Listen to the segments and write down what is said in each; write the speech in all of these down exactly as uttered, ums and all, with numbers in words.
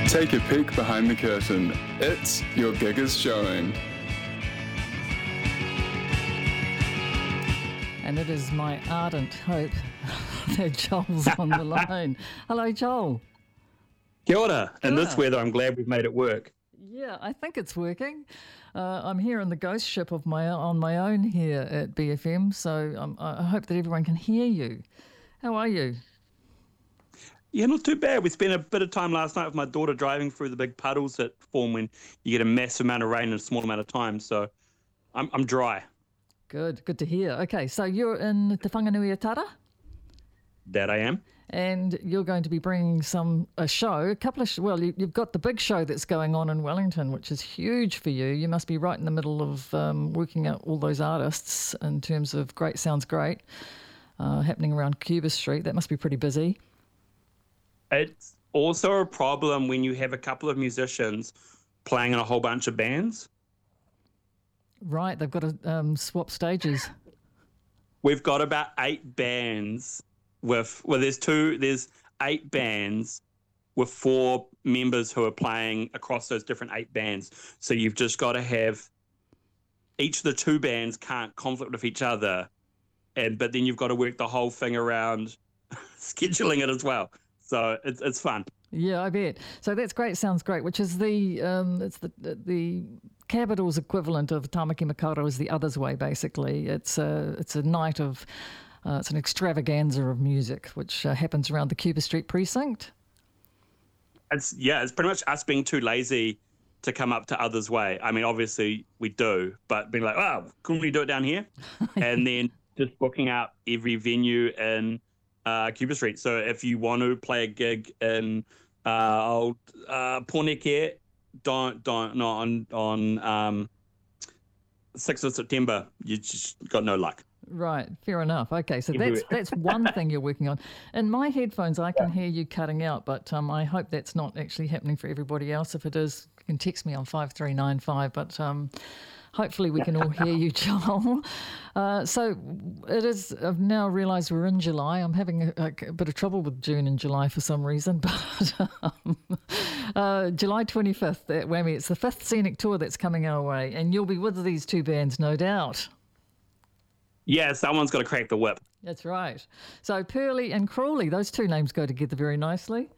Take a peek behind the curtain. It's Your Gig is Showing. And it is my ardent hope that Joel's on the line. Hello, Joel. Kia ora. Kia In ora. this weather, I'm glad we've made it work. Yeah, I think it's working. Uh, I'm here in the ghost ship of my on my own here at B F M, so um, I hope that everyone can hear you. How are you? Yeah, not too bad. We spent a bit of time last night with my daughter driving through the big puddles that form when you get a massive amount of rain in a small amount of time. So I'm I'm dry. Good, good to hear. Okay, so you're in Te Whanganui Atara, That I am. and you're going to be bringing some a show, a couple of sh- well, you, you've got the big show that's going on in Wellington, which is huge for you. You must be right in the middle of um, working out all those artists in terms of Great Sounds Great uh, happening around Cuba Street. That must be pretty busy. It's also a problem when you have a couple of musicians playing in a whole bunch of bands. Right, they've got to um, swap stages. We've got about eight bands with well, there's two, there's eight bands with four members who are playing across those different eight bands. So you've just got to have each of the two bands can't conflict with each other, and but then you've got to work the whole thing around scheduling it as well. So it's it's fun. Yeah, I bet. So that's Great Sounds Great, which is the um, it's the the Capital's equivalent of Tamaki Makaurau is the Others Way. Basically, it's a it's a night of uh, it's an extravaganza of music, which uh, happens around the Cuba Street precinct. It's yeah, it's pretty much us being too lazy to come up to Others Way. I mean, obviously we do, but being like, oh, couldn't we do it down here? And then just booking out every venue in uh, Cuba Street. So if you want to play a gig in uh, old uh, Porneke, don't don't not on on um, sixth of September. You just got no luck. Right, fair enough. Okay, so that's Everywhere. that's one thing you're working on. In my headphones, I can hear you cutting out, but um, I hope that's not actually happening for everybody else. If it is, you can text me on five three nine five, but um, hopefully we can all hear you, Joel. Uh, so it is, I've now realised we're in July. I'm having a, a, a bit of trouble with June and July for some reason, but um, uh, July twenty-fifth at Whammy, it's the fifth scenic tour that's coming our way, and you'll be with these two bands, no doubt. Yeah, someone's got to crack the whip. That's right. So Pearly and Crawley, those two names go together very nicely.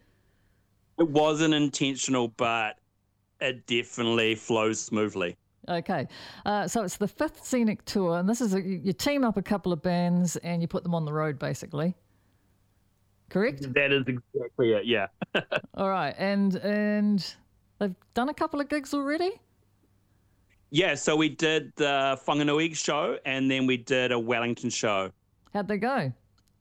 It wasn't intentional, but it definitely flows smoothly. Okay, uh, so it's the fifth scenic tour, and this is a, you you team up a couple of bands and you put them on the road, basically. Correct? That is exactly it. Yeah. All right, and and they've done a couple of gigs already. Yeah, so we did the Whanganui show and then we did a Wellington show. How'd they go?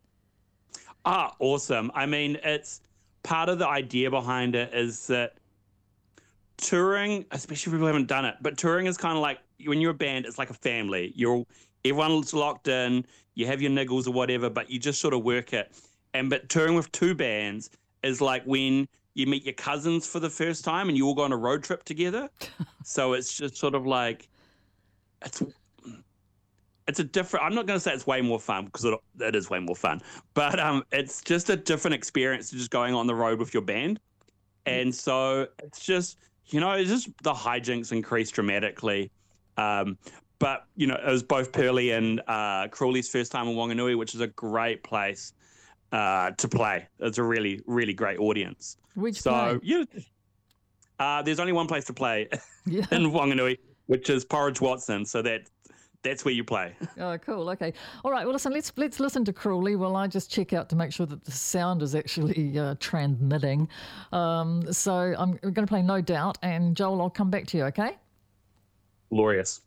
Ah, awesome. I mean, it's part of the idea behind it is that touring, especially if people haven't done it, but touring is kind of like when you're a band, it's like a family. You're everyone's locked in, you have your niggles or whatever, but you just sort of work it. And but touring with two bands is like when you meet your cousins for the first time and you all go on a road trip together. So it's just sort of like, it's it's a different, I'm not going to say it's way more fun because it, it is way more fun, but um, it's just a different experience just going on the road with your band. And so it's just, you know, it's just the hijinks increase dramatically. Um, but, you know, it was both Pearly and uh, Crawley's first time in Wanganui, which is a great place uh, to play. It's a really, really great audience. Which So, play? yeah, uh, there's only one place to play Yeah. in Wanganui, which is Porridge Watson. So that that's where you play. Oh, cool. Okay. All right. Well, listen. Let's let's listen to Crawley. While I just check out to make sure that the sound is actually uh, transmitting. Um, so I'm going to play No Doubt, and Joel, I'll come back to you. Okay. Glorious.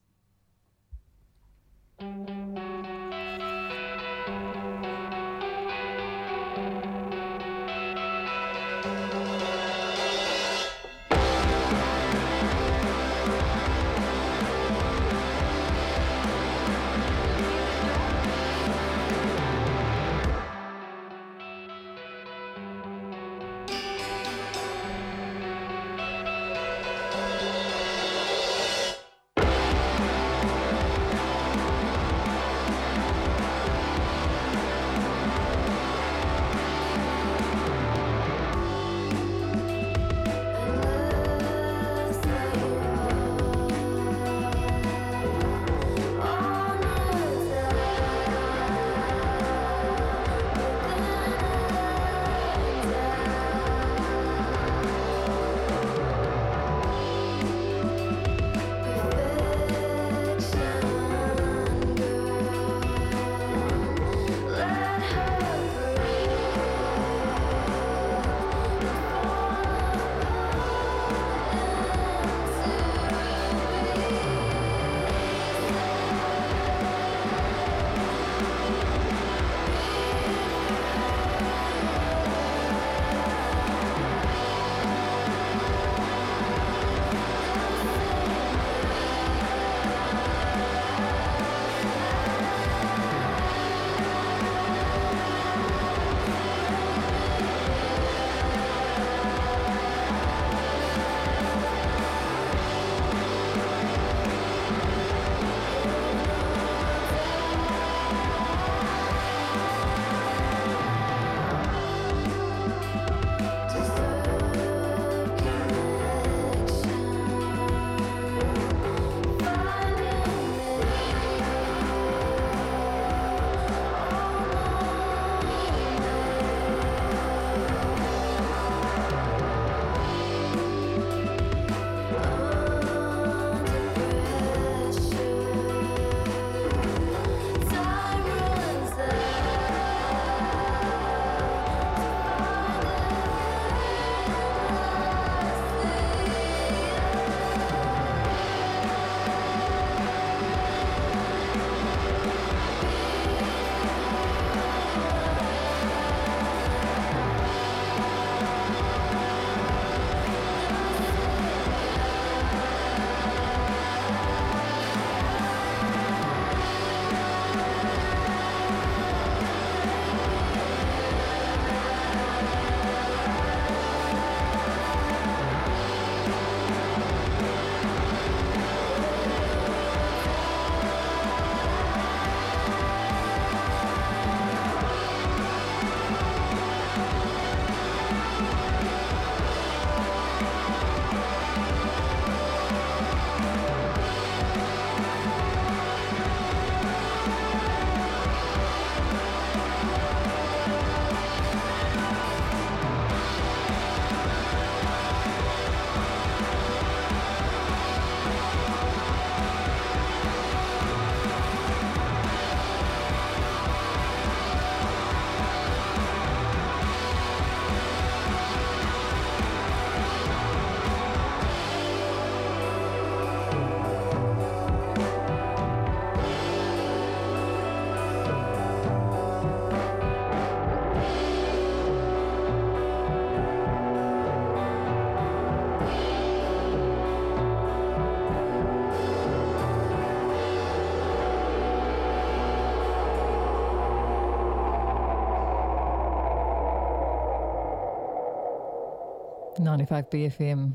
ninety-five B F M.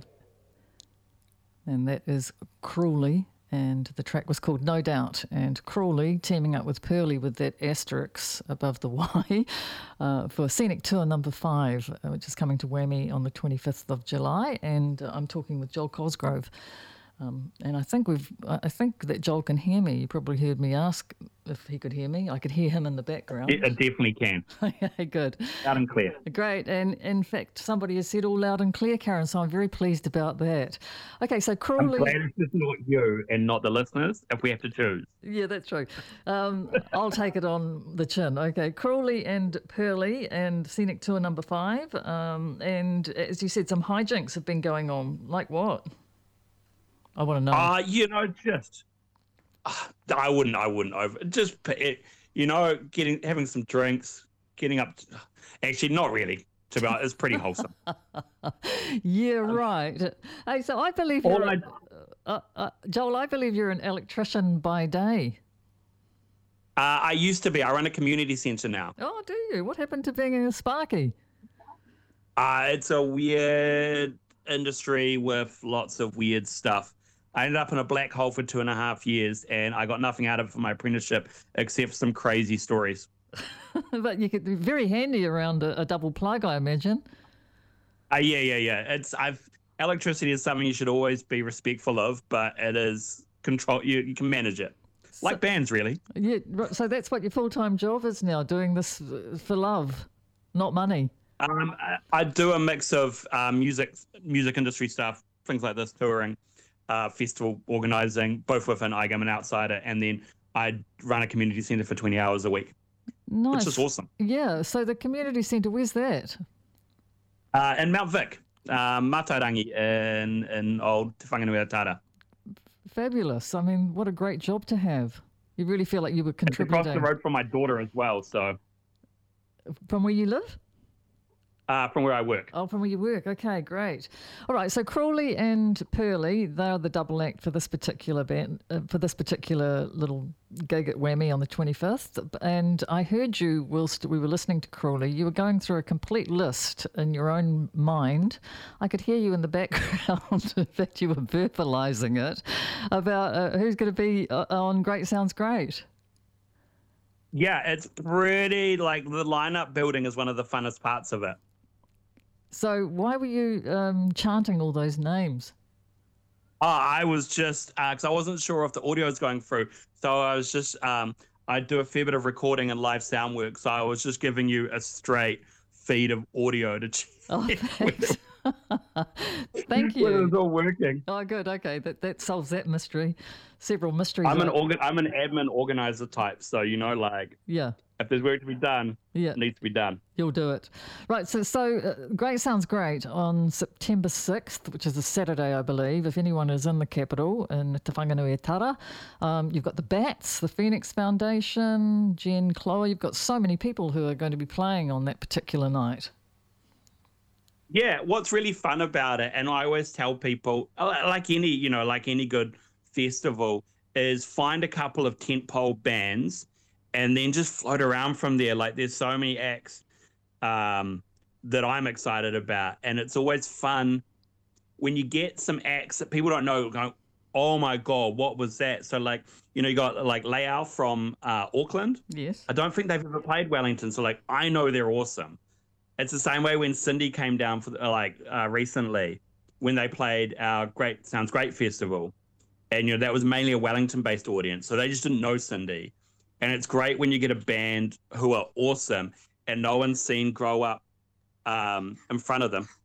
And that is Crawley. And the track was called No Doubt. And Crawley teaming up with Pearly with that asterisk above the Y uh, for Scenic Tour number five, uh, which is coming to Whammy on the twenty-fifth of July. And uh, I'm talking with Joel Cosgrove. Um, and I think we've. I think that Joel can hear me. You probably heard me ask if he could hear me. I could hear him in the background. It, it definitely can. Okay, good. Loud and clear. Great. And in fact, somebody has said all loud and clear, Karen, so I'm very pleased about that. Okay, so Crawley... I'm glad it's just not you and not the listeners if we have to choose. Yeah, that's true. Um, I'll take it on the chin. Okay, Crawley and Pearly and Scenic Tour number five. Um, and as you said, some hijinks have been going on. Like what? I want to know. Uh, you know, just... Uh, I wouldn't, I wouldn't over... Just, it, you know, getting having some drinks, getting up... To, actually, not really. To be honest, it's pretty wholesome. Yeah, right. Hey, so I believe you're... All I, Uh, uh, Joel, I believe you're an electrician by day. Uh, I used to be. I run a community centre now. Oh, do you? What happened to being a sparky? Uh, it's a weird industry with lots of weird stuff. I ended up in a black hole for two and a half years, and I got nothing out of it for my apprenticeship except some crazy stories. But you could be very handy around a, a double plug, I imagine. Uh, yeah, yeah, yeah. It's I've electricity is something you should always be respectful of, but it is control. You you can manage it, like So- bands, really. Yeah, right, so that's what your full-time job is now, doing this uh, for love, not money. Um, I, I do a mix of uh, music, music industry stuff, things like this, touring, uh, festival organizing, both within I G A M and outsider, and then I run a community centre for twenty hours a week, Nice. which is awesome. Yeah, so the community centre, where's that? Uh, in Mount Vic, uh, Matarangi in, in old Te Whanganui Tara. Fabulous. I mean, what a great job to have. You really feel like you were It's across contributing. the road from my daughter as well, so From where you live? uh, from where I work. Oh, from where you work. Okay, great. All right, so Crawley and Pearly, they're the double act for this particular band, uh, for this particular little gig at Whammy on the twenty-fifth. And I heard you whilst we were listening to Crawley, you were going through a complete list in your own mind. I could hear you in the background. In fact, you were verbalising it about uh, who's going to be uh, on Great Sounds Great. Yeah, it's pretty, like, the lineup building is one of the funnest parts of it. So why were you um, chanting all those names? Oh, I was just, because I wasn't sure if the audio was going through. So I was just, um, I do a fair bit of recording and live sound work. So I was just giving you a straight feed of audio to check Oh, thanks. Thank whether you. it's all working. Oh, good. Okay, that that solves that mystery. Several mysteries. I'm an are- organ, I'm an admin organizer type. So, you know, like, yeah, if there's work to be done, yeah. it needs to be done. You'll do it. Right, so so uh, Great Sounds Great on September sixth, which is a Saturday, I believe, if anyone is in the capital, in Te Whanganui Tara. Um, you've got the Bats, the Phoenix Foundation, Jen Chloe. You've got so many people who are going to be playing on that particular night. Yeah, what's really fun about it, and I always tell people, uh, like any, you know, like any good festival, is find a couple of tentpole bands and then just float around from there. Like, there's so many acts um, that I'm excited about, and it's always fun when you get some acts that people don't know, going, oh my God, what was that? So, like, you know, you got like Layao from uh, Auckland. Yes. I don't think they've ever played Wellington, so like, I know they're awesome. It's the same way when Cindy came down for uh, like uh, recently when they played our Great Sounds Great festival, and you know that was mainly a Wellington-based audience, so they just didn't know Cindy. And it's great when you get a band who are awesome and no one's seen grow up um, in front of them,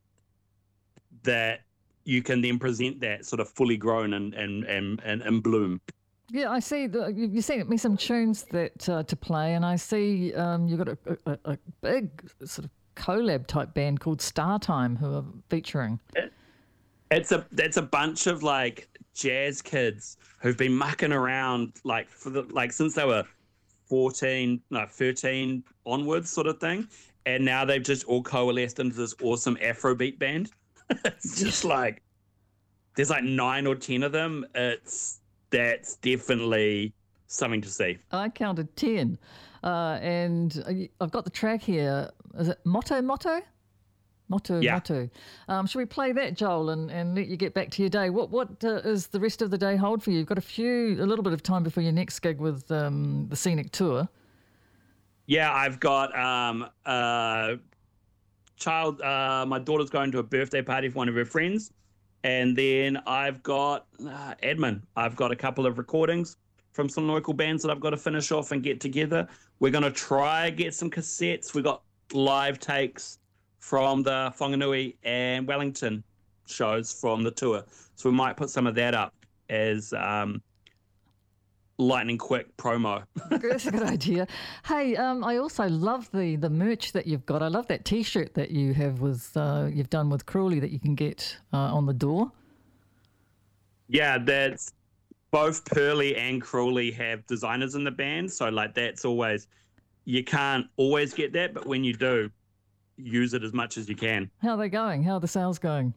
that you can then present that sort of fully grown and and and and, and bloom. Yeah, I see. The, you you sent me some tunes that uh, to play, and I see um, you've got a, a, a big sort of collab type band called Star Time who are featuring. It's a it's a bunch of like jazz kids who've been mucking around like for the like since they were fourteen, no thirteen onwards, sort of thing, and now they've just all coalesced into this awesome Afrobeat band. It's just like there's like nine or ten of them. It's that's definitely something to see. I counted ten, uh, and I've got the track here. Is it Motto Motto? Motu, Yeah. motu. Um, should we play that, Joel, and, and let you get back to your day? What what uh, is the rest of the day hold for you? You've got a few, a little bit of time before your next gig with um, the Scenic Tour. Yeah, I've got um, uh, child. Uh, my daughter's going to a birthday party for one of her friends, and then I've got uh, admin. I've got a couple of recordings from some local bands that I've got to finish off and get together. We're going to try get some cassettes. We've got live takes from the Whanganui and Wellington shows from the tour. So we might put some of that up as um, lightning quick promo. That's a good idea. Hey, um, I also love the, the merch that you've got. I love that T-shirt that you have with uh, you've done with Cruelly that you can get uh, on the door. Yeah, that's both Pearly and Cruelly have designers in the band. So like that's always, you can't always get that, but when you do, use it as much as you can. How are they going? How are the sales going?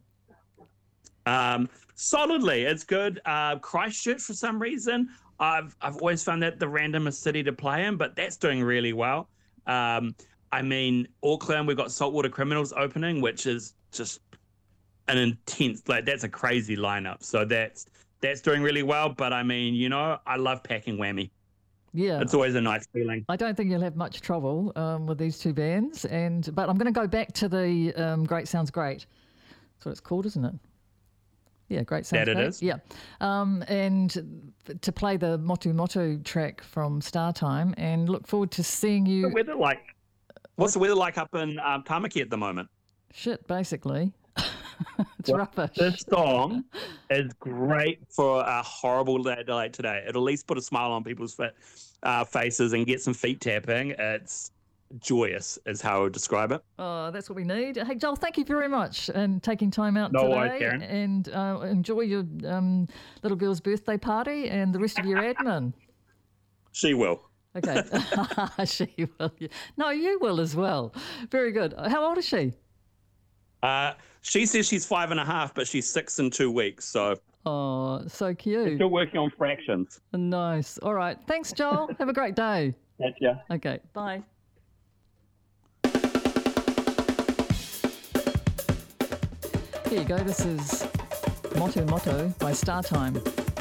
Um, solidly, it's good. Uh, Christchurch, for some reason, I've I've always found that the randomest city to play in, but that's doing really well. Um, I mean, Auckland, we've got Saltwater Criminals opening, which is just an intense, like that's a crazy lineup. So that's that's doing really well. But I mean, you know, I love packing Whammy. Yeah. It's always a nice feeling. I don't think you'll have much trouble um, with these two bands, and but I'm going to go back to the um, Great Sounds Great. That's what it's called, isn't it? Yeah, Great Sounds That it Great. is. Yeah, um, and to play the Motu Motu track from Star Time, and look forward to seeing you. What's the weather like? What's the weather like up in um, Tamaki at the moment? Shit, basically. It's Well, rubbish. This song is great for a horrible day like today. It'll at least put a smile on people's fa- uh, faces and get some feet tapping. It's joyous, is how I would describe it. Oh, that's what we need. Hey, Joel, thank you very much and taking time out No today. worries, Karen. And uh, enjoy your um, little girl's birthday party and the rest of your admin. She will. Okay. She will. No, you will as well. Very good. How old is she? Uh, she says she's five and a half, but she's six in two weeks. So Oh, so cute. still working on fractions. Nice. All right. Thanks, Joel. Have a great day. That's ya. Okay. Bye. Here you go. This is Motu Motu by Star Time.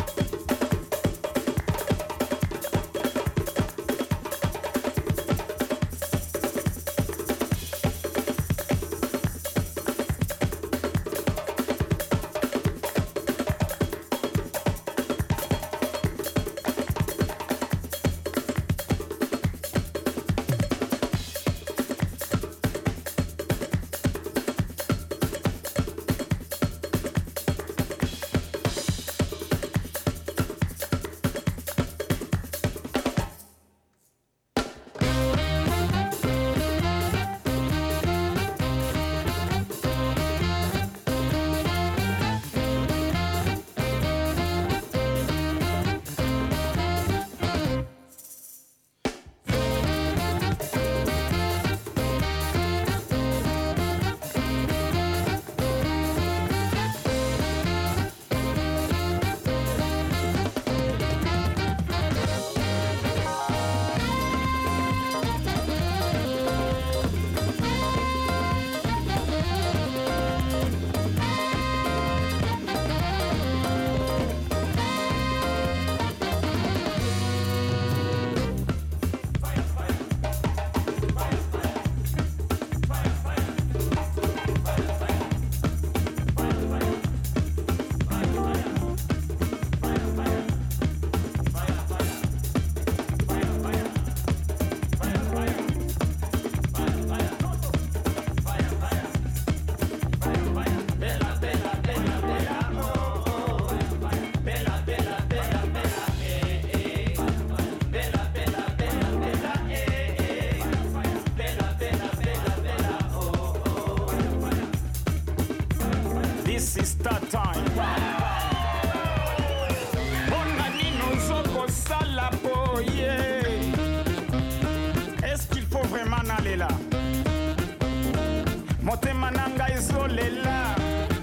Motema nanga izolela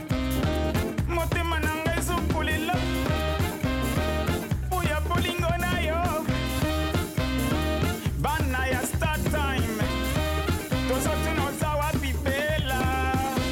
Motema nanga izokulela Uya bolingo na yo Bana ya Star Time Tozo tunoza wapi pela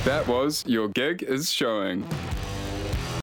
That was Your Gig is Showing.